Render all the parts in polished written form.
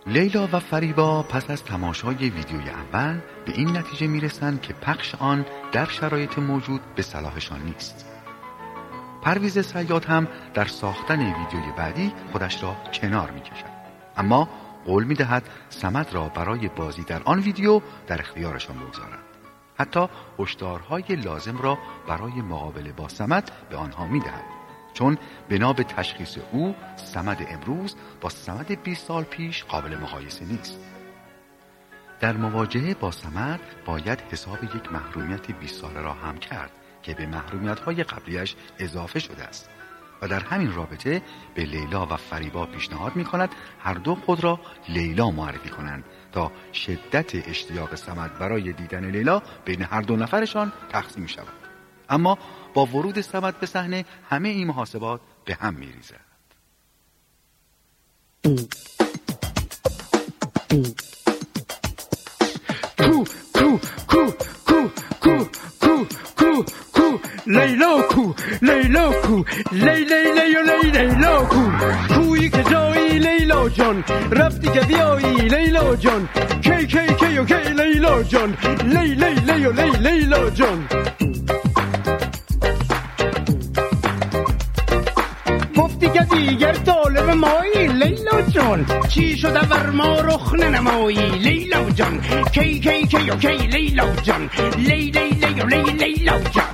لیلا و فریبا پس از تماشای ویدیوی اول به این نتیجه میرسند که پخش آن در شرایط موجود به صلاحشان نیست. پرویز صیاد هم در ساختن ویدیوی بعدی خودش را کنار میکشد، اما قول میدهد صمد را برای بازی در آن ویدیو در اختیارشان بگذارند. حتی هشدارهای لازم را برای مقابله با صمد به آنها میدهد، چون بنا به تشخیص او صمد امروز با صمد 20 سال پیش قابل مقایسه نیست. در مواجهه با صمد باید حساب یک محرومیت 20 ساله را هم کرد که به محرومیت‌های قبلیش اضافه شده است و در همین رابطه به لیلا و فریبا پیشنهاد می‌کند هر دو خود را لیلا معرفی کنند تا شدت اشتیاق صمد برای دیدن لیلا بین هر دو نفرشان تقسیم شود. اما با ورود صمد به صحنه همه این محاسبات به هم می‌ریزد. لیلا کو لیلا کو لیلا کو کویی که جایی لیلا جان رفتی که بیایی لیلا جان کی و کی لیلا جان لیلا جان گفتی که دیگر طالب مایی لیلا جان چی شده بر ما رخ ننمایی لیلا جان کی و کی لیلا جان لیلا جان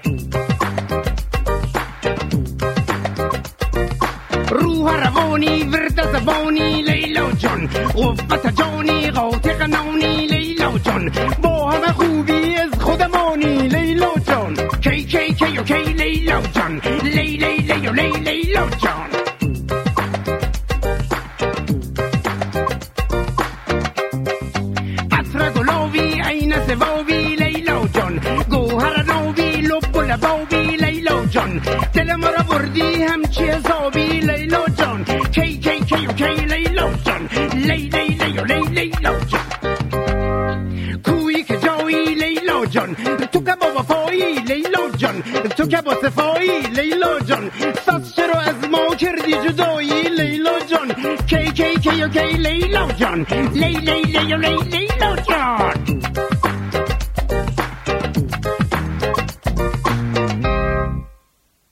روح روانی ورد زبانی لیلا جان قوت جانی قاطق نانی لیلا جان با همه خوبی از خودمانی لیلا جان کی و کی لیلا جان لیلا جان عطر گلابی عین سبابی لیلا جان گوهر نابی لب و لبابی لیلا جان دل مرا بردی همچی حسابی لیلا جان کی و کی لیلا جان لیلا جان کویی که جایی لیلا جان تو که با وفایی لیلا جان تو که با صفایی لیلا جان پس چرا از ما کردی جدایی لیلا جان کی و کی لیلا جان لیلا جان